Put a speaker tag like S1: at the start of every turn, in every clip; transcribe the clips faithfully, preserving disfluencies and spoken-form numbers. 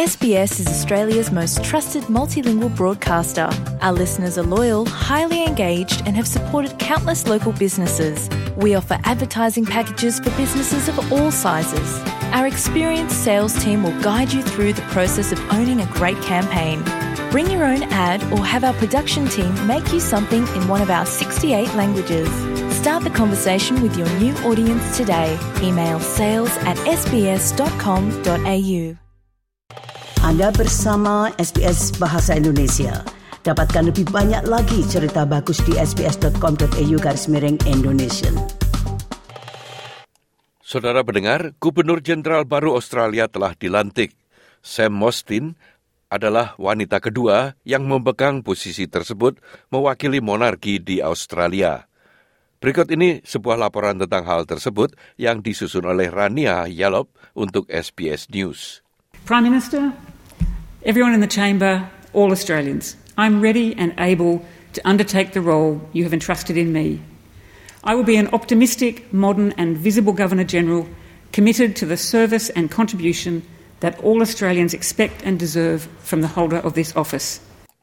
S1: S B S is Australia's most trusted multilingual broadcaster. Our listeners are loyal, highly engaged, and have supported countless local businesses. We offer advertising packages for businesses of all sizes. Our experienced sales team will guide you through the process of owning a great campaign. Bring your own ad or have our production team make you something in one of our sixty-eight languages. Start the conversation with your new audience today. Email sales at s b s dot com dot a u.
S2: Anda bersama S B S Bahasa Indonesia. Dapatkan lebih banyak lagi cerita bagus di s b s dot com dot a u garis miring Indonesia.
S3: Saudara pendengar, Gubernur Jenderal baru Australia telah dilantik. Sam Mostyn adalah wanita kedua yang memegang posisi tersebut mewakili monarki di Australia. Berikut ini sebuah laporan tentang hal tersebut yang disusun oleh Rania Yallop untuk S B S News.
S4: Prime Minister, everyone in the chamber, all Australians, I'm ready and able to undertake the role you have entrusted in me. I will be an optimistic, modern and visible Governor-General committed to the service and contribution that all Australians expect and deserve from the holder of this office.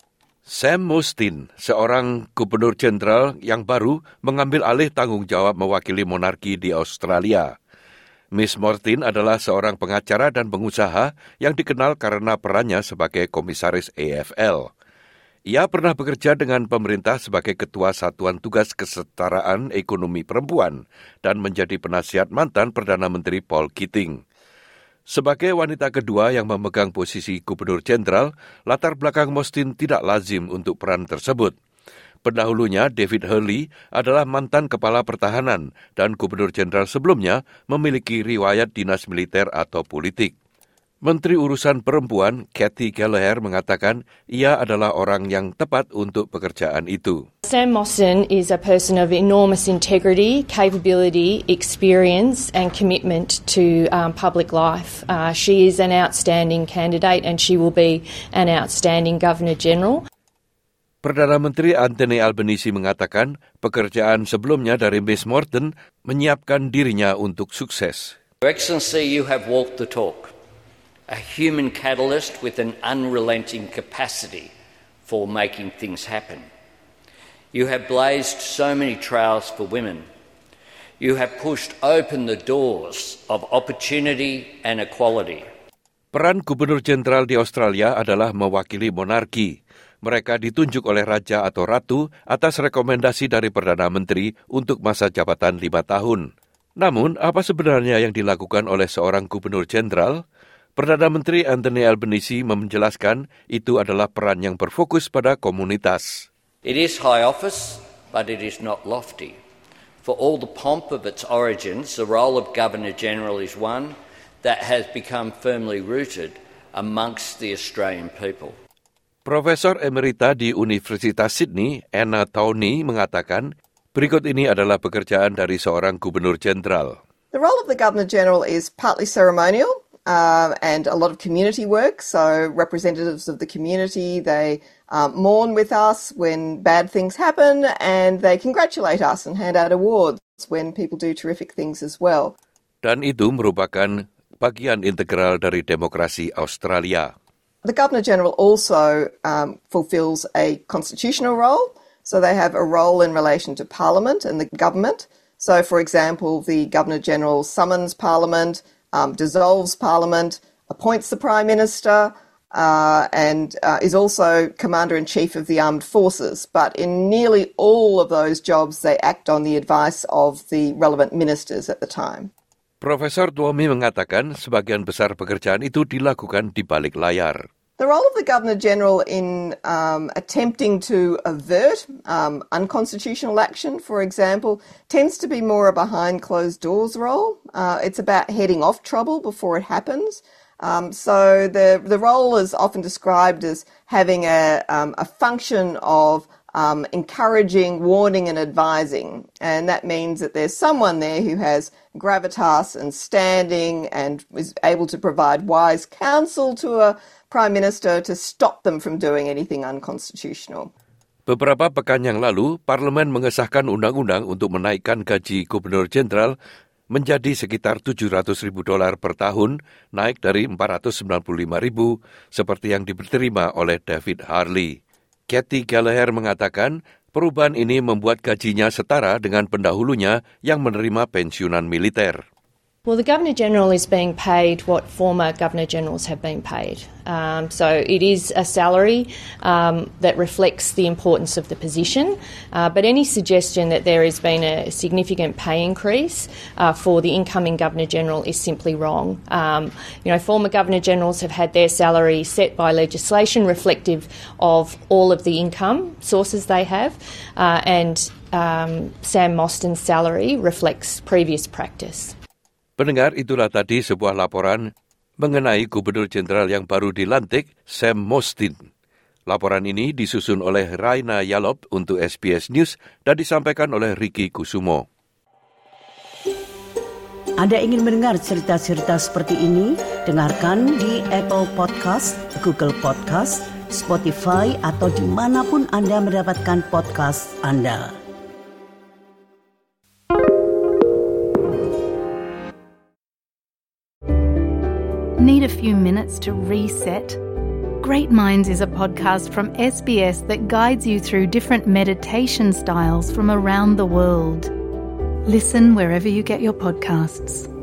S3: Sam Mostyn, seorang gubernur jenderal yang baru mengambil alih tanggung jawab mewakili monarki di Australia. Miss Mostyn adalah seorang pengacara dan pengusaha yang dikenal karena perannya sebagai komisaris A F L. Ia pernah bekerja dengan pemerintah sebagai Ketua Satuan Tugas Kesetaraan Ekonomi Perempuan dan menjadi penasihat mantan Perdana Menteri Paul Keating. Sebagai wanita kedua yang memegang posisi Gubernur Jenderal, latar belakang Mostyn tidak lazim untuk peran tersebut. Pendahulunya, David Hurley, adalah mantan kepala pertahanan dan gubernur jenderal sebelumnya memiliki riwayat dinas militer atau politik. Menteri Urusan Perempuan, Cathy Gallagher, mengatakan ia adalah orang yang tepat untuk pekerjaan itu.
S5: Sam Mostyn is a person of enormous integrity, capability, experience and commitment to um, public life. Uh, she is an outstanding candidate and she will be an outstanding Governor-General.
S3: Perdana Menteri Anthony Albanese mengatakan pekerjaan sebelumnya dari Miss Mostyn menyiapkan dirinya untuk sukses.
S6: Your Excellency, you have walked the talk. A human catalyst with an unrelenting capacity for making things happen. You have blazed so many trails for women. You have pushed open the doors of opportunity and equality.
S3: Peran Gubernur Jenderal di Australia adalah mewakili monarki. Mereka ditunjuk oleh raja atau ratu atas rekomendasi dari Perdana Menteri untuk masa jabatan lima tahun. Namun, apa sebenarnya yang dilakukan oleh seorang Gubernur Jenderal? Perdana Menteri Anthony Albanese menjelaskan itu adalah peran yang berfokus pada komunitas.
S6: It is high office, but it is not lofty. For all the pomp of its origins, the role of Governor-General is one that has become firmly rooted amongst the Australian people.
S3: Profesor Emerita di Universitas Sydney, Anna Tawney, mengatakan berikut ini adalah pekerjaan dari seorang Gubernur Jenderal.
S7: The role of the Governor-General is partly ceremonial uh, and a lot of community work. So representatives of the community, they um, mourn with us when bad things happen and they congratulate us and hand out awards when people do terrific things as well.
S3: Dan itu merupakan bagian integral dari demokrasi Australia.
S7: The Governor-General also um, fulfills a constitutional role, so they have a role in relation to Parliament and the government. So, for example, the Governor-General summons Parliament, um, dissolves Parliament, appoints the Prime Minister, uh, and uh, is also Commander-in-Chief of the Armed Forces. But in nearly all of those jobs, they act on the advice of the relevant ministers at the time.
S3: Profesor Tuomi mengatakan sebagian besar pekerjaan itu dilakukan di balik layar.
S7: The role of the Governor-General in um, attempting to avert um, unconstitutional action, for example, tends to be more a behind-closed-doors role. Uh, it's about heading off trouble before it happens. Um, so the the role is often described as having a, um, a function of Um, encouraging, warning and advising. And that means that there's someone there who has gravitas and standing and is able to provide wise counsel to a Prime Minister to stop them from doing anything unconstitutional.
S3: Beberapa pekan yang lalu, Parlemen mengesahkan undang-undang untuk menaikkan gaji Gubernur Jenderal menjadi sekitar tujuh ratus ribu dolar per tahun, naik dari empat ratus sembilan puluh lima ribu seperti yang diterima oleh David Harley. Kathy Gallagher mengatakan perubahan ini membuat gajinya setara dengan pendahulunya yang menerima pensiunan militer.
S5: Well, the Governor-General is being paid what former Governor-Generals have been paid. Um, so it is a salary um, that reflects the importance of the position, uh, but any suggestion that there has been a significant pay increase uh, for the incoming Governor-General is simply wrong. Um, you know, former Governor-Generals have had their salary set by legislation reflective of all of the income sources they have, uh, and um, Sam Mostyn's salary reflects previous practice.
S3: Pendengar, itulah tadi sebuah laporan mengenai Gubernur Jenderal yang baru dilantik, Sam Mostyn. Laporan ini disusun oleh Raina Yalop untuk S B S News dan disampaikan oleh Ricky Kusumo.
S2: Anda ingin mendengar cerita-cerita seperti ini? Dengarkan di Apple Podcast, Google Podcast, Spotify, atau dimanapun Anda mendapatkan podcast Anda.
S1: Need a few minutes to reset? Great Minds is a podcast from S B S that guides you through different meditation styles from around the world. Listen wherever you get your podcasts.